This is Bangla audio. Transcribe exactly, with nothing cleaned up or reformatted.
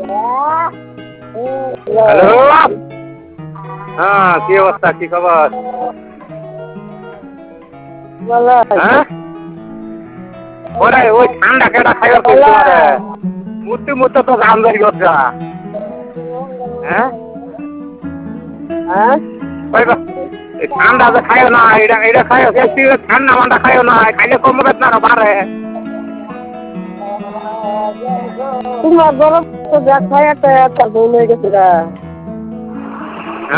হ্যালো, হ্যাঁ কি অবস্থা, কি খবর? হ্যাঁ ওরে ওই ঠান্ডা কেটা খাইবার কইছো রে মুতি মুতি তো গাম ধরি গজা। হ্যাঁ হ্যাঁ ওই বা এই ঠান্ডা যে খাইও না, এটা এটা খাইও বেশি ঠান্ডা মান্ডা খাইও না, খাইলে কমবে না আরো বাড়ে। তোমার গরম তো যা খাই একটা একটা ভুল হয়ে গেছে গা।